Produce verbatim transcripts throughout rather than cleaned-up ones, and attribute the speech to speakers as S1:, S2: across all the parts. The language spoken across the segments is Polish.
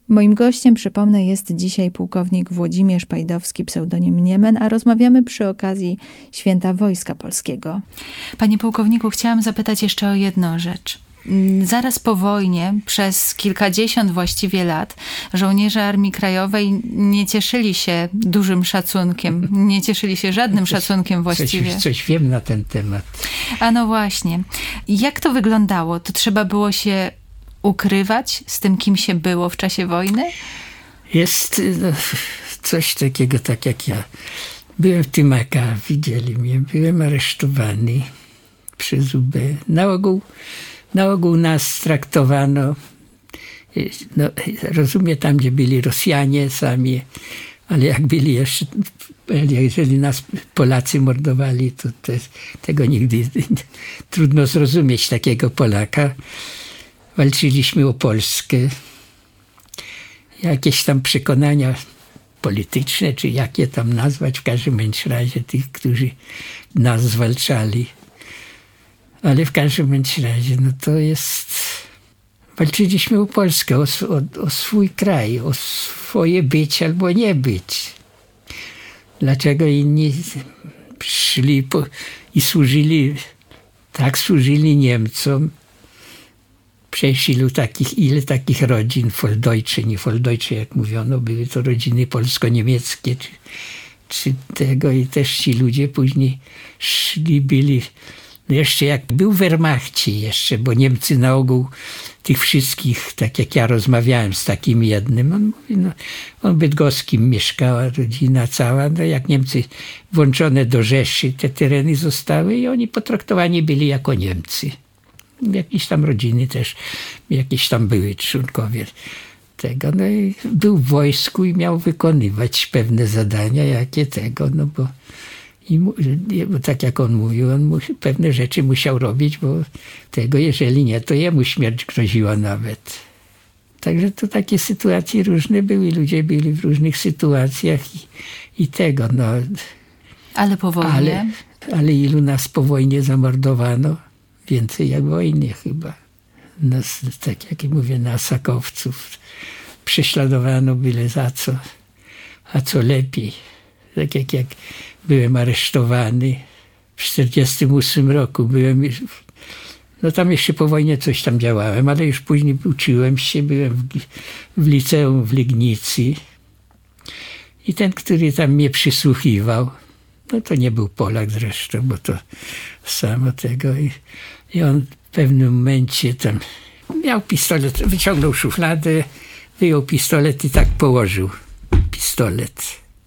S1: Moim gościem, przypomnę, jest dzisiaj pułkownik Włodzimierz Pajdowski, pseudonim Niemen, a rozmawiamy przy okazji Święta Wojska Polskiego. Panie pułkowniku, chciałam zapytać jeszcze o jedną rzecz. Zaraz po wojnie, przez kilkadziesiąt właściwie lat, żołnierze Armii Krajowej nie cieszyli się dużym szacunkiem, nie cieszyli się żadnym coś, szacunkiem właściwie.
S2: Coś, coś wiem na ten temat.
S1: A no właśnie. Jak to wyglądało? To trzeba było się ukrywać z tym, kim się było w czasie wojny?
S2: Jest no, coś takiego, tak jak ja. Byłem w tym A K, widzieli mnie, byłem aresztowany przez U B. Na ogół, na ogół nas traktowano, no, rozumiem, tam gdzie byli Rosjanie sami, ale jak byli jeszcze, jeżeli nas Polacy mordowali, to, to tego nigdy trudno zrozumieć, takiego Polaka. Walczyliśmy o Polskę. Jakieś tam przekonania polityczne, czy jakie tam nazwać, w każdym razie tych, którzy nas zwalczali. Ale w każdym razie, no to jest... Walczyliśmy o Polskę, o, o, o swój kraj, o swoje być albo nie być. Dlaczego inni szli po, i służyli, tak służyli Niemcom. Przecież ilu takich, ile takich rodzin, Volksdeutsche, nie Volksdeutsche, jak mówiono, były to rodziny polsko-niemieckie, czy, czy tego, i też ci ludzie później szli, byli, no jeszcze jak był w Wehrmachcie jeszcze, bo Niemcy na ogół tych wszystkich, tak jak ja rozmawiałem z takim jednym, on mówi, no, on w Bydgoskim mieszkała, rodzina cała, no jak Niemcy włączone do Rzeszy, te tereny zostały i oni potraktowani byli jako Niemcy. Jakieś tam rodziny też, jakieś tam były członkowie tego. No i był w wojsku i miał wykonywać pewne zadania, jakie tego, no bo, i mu, bo tak jak on mówił, on mu, pewne rzeczy musiał robić, bo tego, jeżeli nie, to jemu śmierć groziła nawet. Także to takie sytuacje różne były, ludzie byli w różnych sytuacjach i, i tego, no.
S1: Ale po wojnie?
S2: Ale, ale ilu nas po wojnie zamordowano? Więcej jak wojnie chyba. Nas, tak jak mówię, nasakowców prześladowano byle za co, a co lepiej. Tak jak, jak byłem aresztowany w czterdziestym ósmym roku. Byłem, no tam jeszcze po wojnie coś tam działałem, ale już później uczyłem się, byłem w, w liceum w Legnicy. I ten, który tam mnie przysłuchiwał, no to nie był Polak zresztą, bo to samo tego. I, i on w pewnym momencie tam miał pistolet, wyciągnął szufladę, wyjął pistolet i tak położył pistolet.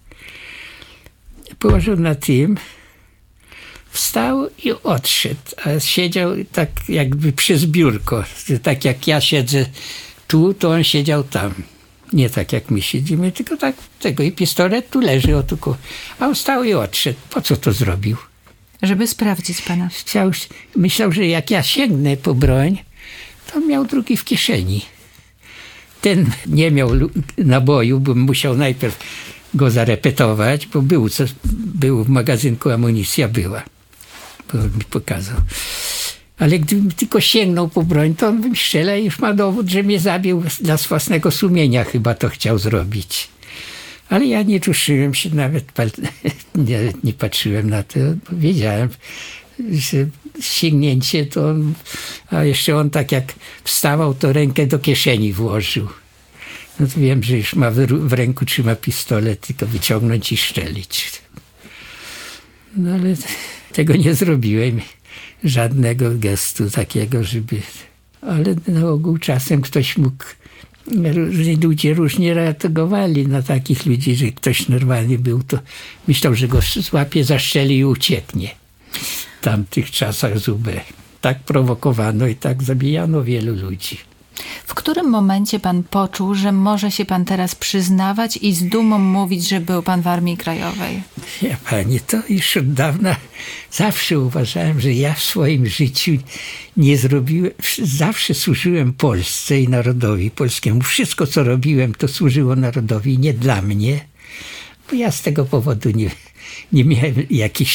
S2: Położył na tym, wstał i odszedł, a siedział tak jakby przez biurko. Tak jak ja siedzę tu, to on siedział tam. Nie tak jak my siedzimy, tylko tak tego. I pistolet tu leży, o tylko. A on stał i odszedł. Po co to zrobił?
S1: Żeby sprawdzić pana.
S2: Chciał, myślał, że jak ja sięgnę po broń, to miał drugi w kieszeni. Ten nie miał naboju, bo musiał najpierw go zarepetować, bo był, co, był w magazynku amunicja była. Bo on mi pokazał. Ale gdybym tylko sięgnął po broń, to on bym strzelał i już ma dowód, że mnie zabił dla własnego sumienia, chyba to chciał zrobić. Ale ja nie ruszyłem się, nawet nie, nie patrzyłem na to, bo wiedziałem, że sięgnięcie to on, a jeszcze on tak jak wstawał, to rękę do kieszeni włożył. No to wiem, że już ma w, w ręku trzyma pistolet, tylko wyciągnąć i strzelić. No ale tego nie zrobiłem. Żadnego gestu takiego, żeby... Ale na ogół czasem ktoś mógł... Różni ludzie różnie reagowali na takich ludzi, że ktoś normalnie był, to myślał, że go złapie, zastrzeli i ucieknie. W tamtych czasach z U B. Tak prowokowano i tak zabijano wielu ludzi.
S1: W którym momencie pan poczuł, że może się pan teraz przyznawać i z dumą mówić, że był pan w Armii Krajowej?
S2: Ja pani, to już od dawna zawsze uważałem, że ja w swoim życiu nie zrobiłem, zawsze służyłem Polsce i narodowi polskiemu. Wszystko, co robiłem, to służyło narodowi, nie dla mnie. Bo ja z tego powodu nie, nie miałem jakichś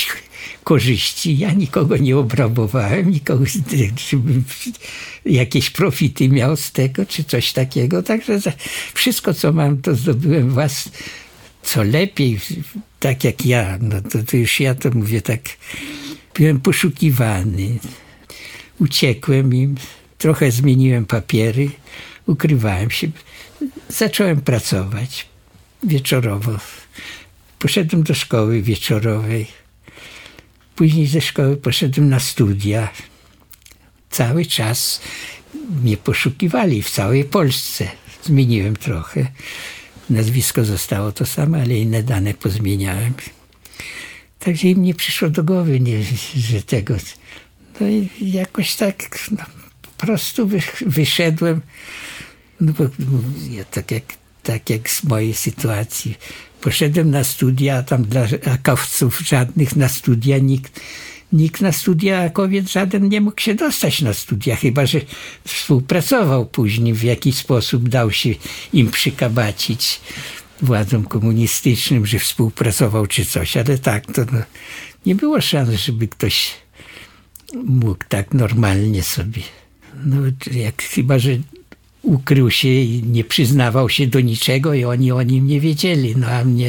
S2: korzyści. Ja nikogo nie obrabowałem, nikogo, żebym jakieś profity miał z tego, czy coś takiego. Także wszystko, co mam, to zdobyłem was, co lepiej, tak jak ja. No to, to już ja to mówię tak, byłem poszukiwany. Uciekłem im, trochę zmieniłem papiery, ukrywałem się. Zacząłem pracować wieczorowo. Poszedłem do szkoły wieczorowej. Później ze szkoły poszedłem na studia. Cały czas mnie poszukiwali w całej Polsce. Zmieniłem trochę. Nazwisko zostało to samo, ale inne dane pozmieniałem. Także im nie przyszło do głowy, nie, że tego... No i jakoś tak no, po prostu wy, wyszedłem. No bo ja, tak, jak, tak jak z mojej sytuacji. Poszedłem na studia, a tam dla akowców żadnych na studia nikt, nikt na studia, a kobiet żaden nie mógł się dostać na studia, chyba że współpracował później, w jakiś sposób dał się im przykabacić władzom komunistycznym, że współpracował czy coś, ale tak, to no, nie było szans, żeby ktoś mógł tak normalnie sobie. No, jak chyba, że ukrył się i nie przyznawał się do niczego i oni o nim nie wiedzieli. No a mnie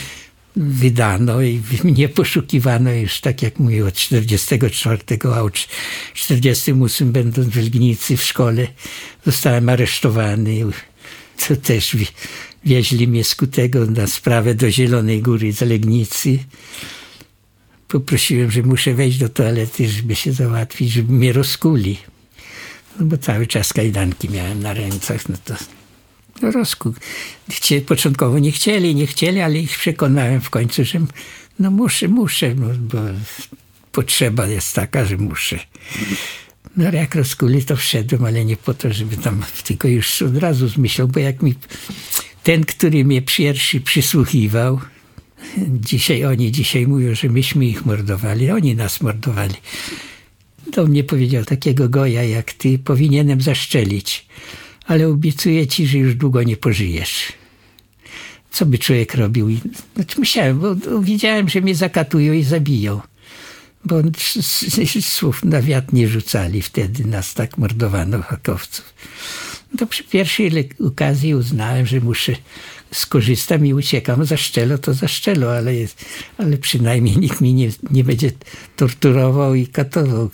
S2: wydano i mnie poszukiwano już, tak jak mówię, od czterdziestego czwartego, a od czterdziestego ósmego będąc w Legnicy w szkole zostałem aresztowany. To też wieźli mnie z Kutego na sprawę do Zielonej Góry z Legnicy. Poprosiłem, że muszę wejść do toalety, żeby się załatwić, żeby mnie rozkuli. No bo cały czas kajdanki miałem na rękach, no to no rozkół. Chcie, początkowo nie chcieli, nie chcieli, ale ich przekonałem w końcu, że no muszę, muszę, no, bo potrzeba jest taka, że muszę. No jak rozkuli, to wszedłem, ale nie po to, żeby tam, tylko już od razu zmyślał, bo jak mi ten, który mnie pierwszy przysłuchiwał, dzisiaj oni dzisiaj mówią, że myśmy ich mordowali, oni nas mordowali. Do mnie powiedział, takiego goja jak ty powinienem zaszczelić, ale obiecuję ci, że już długo nie pożyjesz. Co by człowiek robił? Znaczy musiałem, bo widziałem, że mnie zakatują i zabiją. Bo słów na wiatr nie rzucali wtedy, nas tak mordowano, hakowców. To przy pierwszej okazji uznałem, że muszę skorzystam i uciekam. Zaszczelo to zaszczelo, ale, jest, ale przynajmniej nikt mi nie, nie będzie torturował i katował.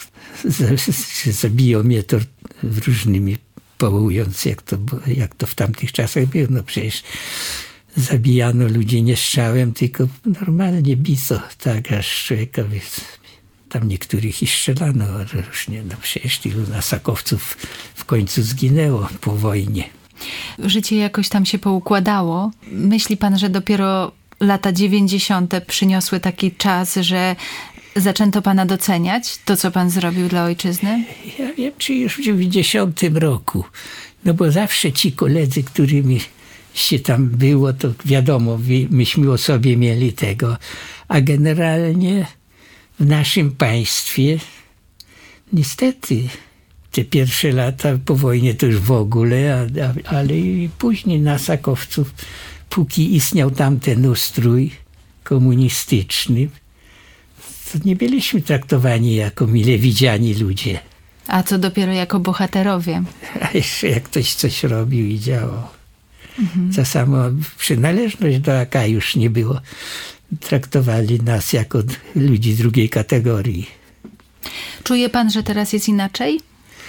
S2: Zabiją mnie to różnymi powołując, jak to, jak to w tamtych czasach było. No przecież zabijano ludzi nie strzałem, tylko normalnie bito, tak aż człowieka. Tam niektórych i strzelano różnie. No przecież tylu nasakowców w końcu zginęło po wojnie.
S1: Życie jakoś tam się poukładało. Myśli pan, że dopiero lata dziewięćdziesiąte przyniosły taki czas, że zaczęto pana doceniać to, co pan zrobił dla ojczyzny?
S2: Ja wiem, czy już w dziewięćdziesiątym roku. No bo zawsze ci koledzy, którymi się tam było, to wiadomo, myśmy o sobie mieli tego. A generalnie w naszym państwie niestety te pierwsze lata po wojnie to już w ogóle, a, a, ale i później nasakowców, póki istniał tamten ustrój komunistyczny, to nie byliśmy traktowani jako mile widziani ludzie.
S1: A co dopiero jako bohaterowie.
S2: A jeszcze jak ktoś coś robił i działał. Mhm. Za samo przynależność do A K już nie było. Traktowali nas jako ludzi drugiej kategorii.
S1: Czuje pan, że teraz jest inaczej?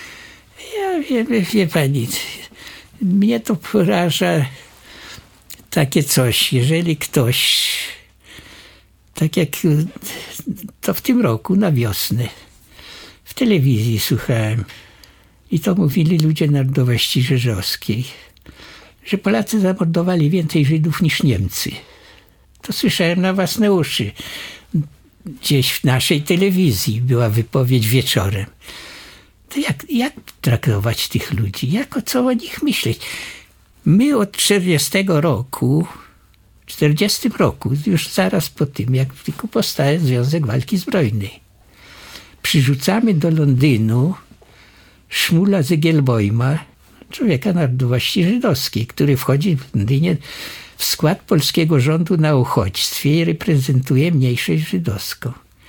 S2: Ja wiem, wie pani, mnie to poraża takie coś, jeżeli ktoś, tak jak to w tym roku na wiosnę, w telewizji słuchałem i to mówili ludzie narodowości rzeszowskiej, że Polacy zamordowali więcej Żydów niż Niemcy. To słyszałem na własne uszy. Gdzieś w naszej telewizji była wypowiedź wieczorem. To jak, jak traktować tych ludzi? Jak o co o nich myśleć? My od czterdziestego roku, w czterdziestym roku, już zaraz po tym, jak tylko powstał Związek Walki Zbrojnej, przyrzucamy do Londynu Szmula Zygielbojma, człowieka narodowości żydowskiej, który wchodzi w Londynie w skład polskiego rządu na uchodźstwie i reprezentuje mniejszość żydowską.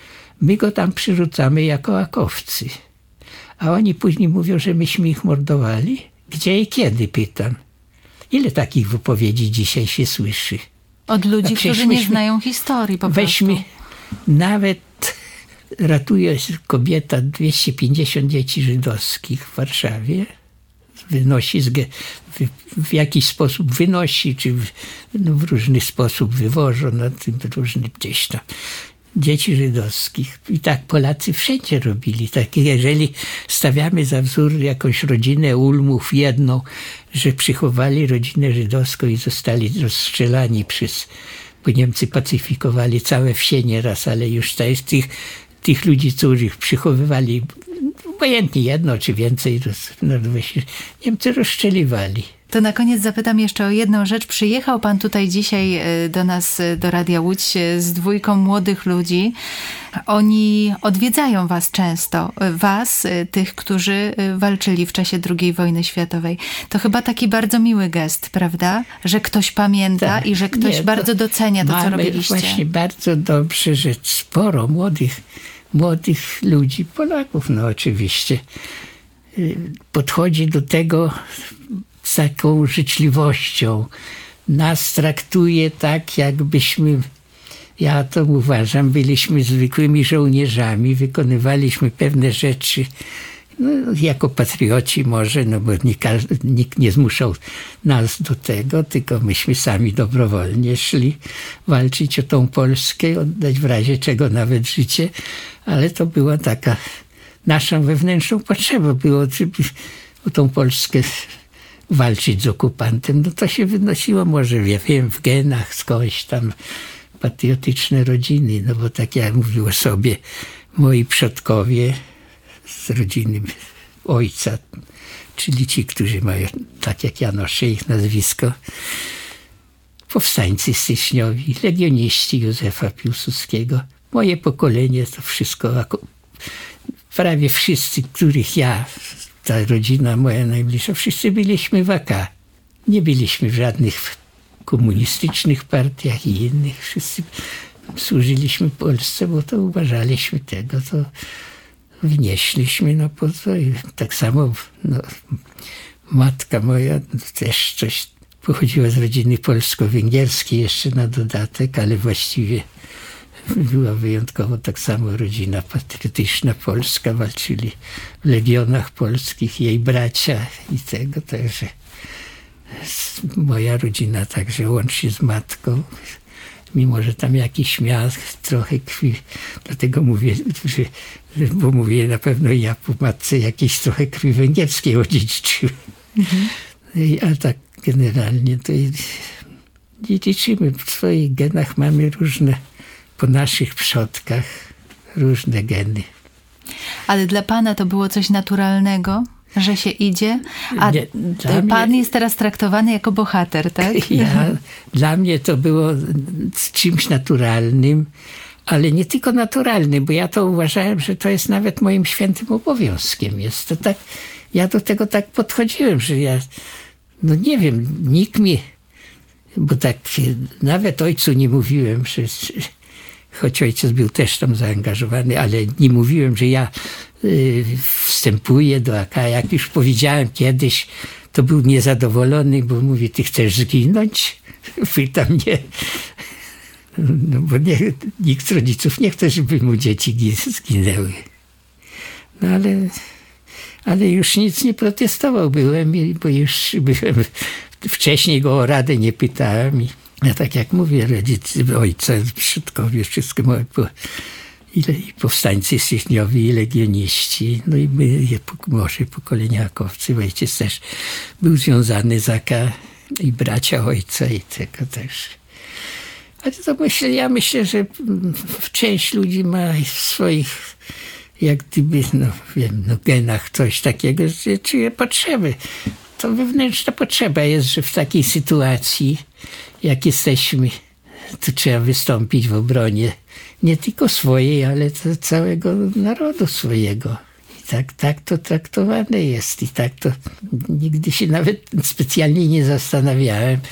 S2: My go tam przyrzucamy jako akowcy. A oni później mówią, że myśmy ich mordowali. Gdzie i kiedy, pytam. Ile takich wypowiedzi dzisiaj się słyszy?
S1: Od ludzi, którzy nie znają historii po
S2: weźmy,
S1: prostu.
S2: Nawet ratuje kobieta dwieście pięćdziesiąt dzieci żydowskich w Warszawie. Wynosi, z, w, w jakiś sposób wynosi, czy w, no w różny sposób wywożą na tym różnym gdzieś tam. Dzieci żydowskich. I tak Polacy wszędzie robili. Tak, jeżeli stawiamy za wzór jakąś rodzinę Ulmów jedną, że przychowali rodzinę żydowską i zostali rozstrzelani przez, bo Niemcy pacyfikowali całe wsie nieraz, ale już to jest tych, tych ludzi, których przychowywali obojętnie jedno czy więcej, no, Niemcy rozstrzeliwali.
S1: To na koniec zapytam jeszcze o jedną rzecz. Przyjechał pan tutaj dzisiaj do nas, do Radia Łódź z dwójką młodych ludzi. Oni odwiedzają was często. Was, tych, którzy walczyli w czasie drugiej wojny światowej. To chyba taki bardzo miły gest, prawda? Że ktoś pamięta tak, i że ktoś nie, bardzo docenia to, co robiliście.
S2: Właśnie bardzo dobrze, że sporo młodych, młodych ludzi, Polaków, no oczywiście, podchodzi do tego z taką życzliwością. Nas traktuje tak, jakbyśmy, ja to uważam, byliśmy zwykłymi żołnierzami, wykonywaliśmy pewne rzeczy no, jako patrioci może, no bo nie każdy, nikt nie zmuszał nas do tego, tylko myśmy sami dobrowolnie szli walczyć o tą Polskę, oddać w razie czego nawet życie, ale to była taka naszą wewnętrzną potrzebą, było żeby o tą Polskę walczyć z okupantem, no to się wynosiło może, ja wiem, w genach skądś tam patriotyczne rodziny, no bo tak jak mówił sobie moi przodkowie z rodziny ojca, czyli ci, którzy mają, tak jak ja noszę ich nazwisko, powstańcy styczniowi, legioniści Józefa Piłsudskiego. Moje pokolenie to wszystko, prawie wszyscy, których ja, ta rodzina moja najbliższa, wszyscy byliśmy w A K. Nie byliśmy w żadnych komunistycznych partiach i innych. Wszyscy służyliśmy Polsce, bo to uważaliśmy tego, to wnieśliśmy, no po co. I tak samo no, matka moja też coś pochodziła z rodziny polsko-węgierskiej jeszcze na dodatek, ale właściwie była wyjątkowo tak samo rodzina patriotyczna polska, walczyli w legionach polskich, jej bracia i tego, także moja rodzina także łącznie z matką, mimo że tam jakiś miał trochę krwi, dlatego mówię, że, bo mówię na pewno ja po matce jakieś trochę krwi węgierskiej odziedziczyłem. Mhm. Ale tak generalnie to dziedziczymy, w swoich genach mamy różne, po naszych przodkach różne geny.
S1: Ale dla pana to było coś naturalnego, że się idzie? A nie, pan mnie, jest teraz traktowany jako bohater, tak?
S2: Ja, dla mnie to było czymś naturalnym, ale nie tylko naturalnym, bo ja to uważałem, że to jest nawet moim świętym obowiązkiem. Jest to tak, ja do tego tak podchodziłem, że ja, no nie wiem, nikt mi, bo tak nawet ojcu nie mówiłem, że choć ojciec był też tam zaangażowany, ale nie mówiłem, że ja y, wstępuję do A K. Jak już powiedziałem kiedyś, to był niezadowolony, bo mówi, ty chcesz zginąć? Pyta mnie. No bo nie, nikt z rodziców nie chce, żeby mu dzieci zginęły. No ale, ale już nic nie protestował byłem, bo już byłem, wcześniej go o radę nie pytałem. Ja tak jak mówię, rodzice, ojca, przodkowie, wszystko moje, po, i powstańcy styczniowi, i legioniści, no i my, może pokoleniakowcy, ojciec też był związany z A K i bracia ojca i tego też. Ale to myślę, ja myślę, że część ludzi ma w swoich, jak gdyby, no wiem, no genach coś takiego, że czuje potrzeby. To wewnętrzna potrzeba jest, że w takiej sytuacji, jak jesteśmy, to trzeba wystąpić w obronie nie tylko swojej, ale to całego narodu swojego. I tak, tak to traktowane jest. I tak to nigdy się nawet specjalnie nie zastanawiałem,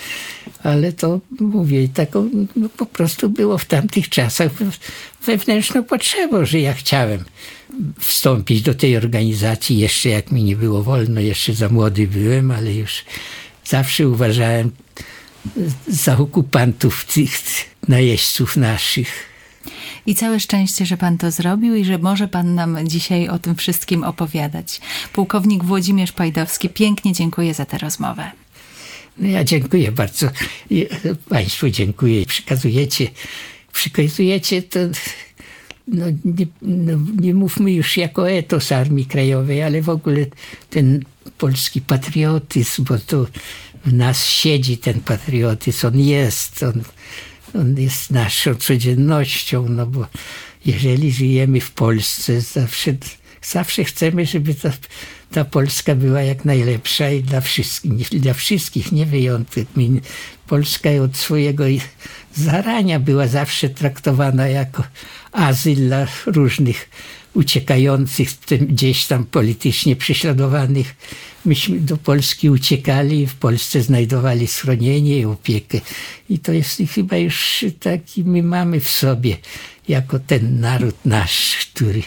S2: ale to mówię, taką no, po prostu było w tamtych czasach wewnętrzną potrzebą, że ja chciałem wstąpić do tej organizacji, jeszcze jak mi nie było wolno, jeszcze za młody byłem, ale już zawsze uważałem za okupantów tych najeźdźców naszych.
S1: I całe szczęście, że pan to zrobił i że może pan nam dzisiaj o tym wszystkim opowiadać. Pułkownik Włodzimierz Pajdowski, pięknie dziękuję za tę rozmowę.
S2: No ja dziękuję bardzo. Państwu dziękuję. Przekazujecie, przekazujecie to, no nie, no nie mówmy już jako etos Armii Krajowej, ale w ogóle ten polski patriotyzm, bo to w nas siedzi ten patriotyzm, on jest, on, on jest naszą codziennością, no bo jeżeli żyjemy w Polsce, zawsze, zawsze chcemy, żeby ta, ta Polska była jak najlepsza i dla wszystkich, dla wszystkich, nie wyjątek. Polska od swojego zarania była zawsze traktowana jako azyl dla różnych uciekających, gdzieś tam politycznie prześladowanych. Myśmy do Polski uciekali, w Polsce znajdowali schronienie i opiekę. I to jest chyba już taki, my mamy w sobie, jako ten naród nasz, który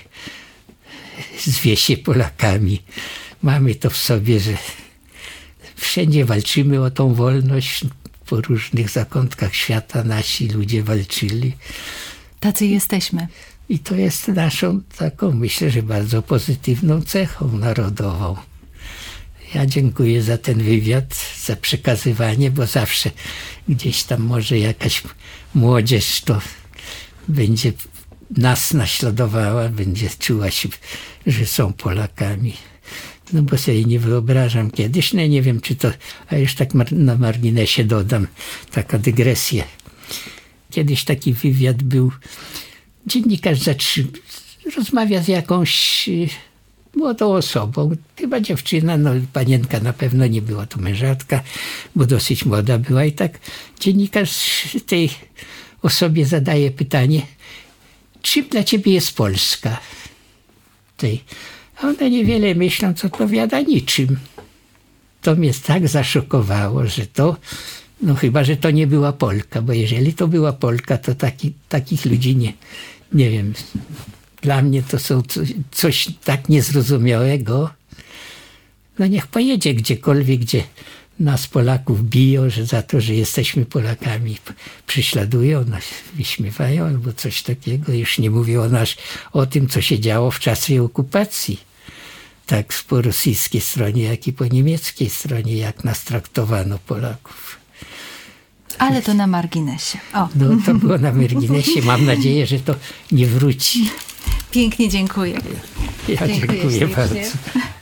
S2: zwie się Polakami. Mamy to w sobie, że wszędzie walczymy o tą wolność. Po różnych zakątkach świata nasi ludzie walczyli.
S1: Tacy jesteśmy.
S2: I to jest naszą taką, myślę, że bardzo pozytywną cechą narodową. Ja dziękuję za ten wywiad, za przekazywanie, bo zawsze gdzieś tam może jakaś młodzież to będzie nas naśladowała, będzie czuła się, że są Polakami. No bo sobie nie wyobrażam kiedyś, no nie wiem czy to, a już tak na marginesie dodam, taka dygresja. Kiedyś taki wywiad był, dziennikarz zatrzy, rozmawia z jakąś młodą osobą, chyba dziewczyna, no panienka na pewno nie była to mężatka, bo dosyć młoda była i tak dziennikarz tej osobie zadaje pytanie, czym dla ciebie jest Polska? Tej. A ona niewiele myśląc odpowiada niczym. To mnie tak zaszokowało, że to, no chyba, że to nie była Polka, bo jeżeli to była Polka, to taki, takich ludzi nie, nie wiem, dla mnie to są coś, coś tak niezrozumiałego. No niech pojedzie gdziekolwiek, gdzie nas Polaków biją, że za to, że jesteśmy Polakami, prześladują nas, wyśmiewają albo coś takiego. Już nie mówię o, nasz, o tym, co się działo w czasie okupacji. Tak po rosyjskiej stronie, jak i po niemieckiej stronie, jak nas traktowano Polaków.
S1: Ale to na marginesie. O.
S2: No to było na marginesie. Mam nadzieję, że to nie wróci.
S1: Pięknie dziękuję.
S2: Ja dziękuję, dziękuję bardzo.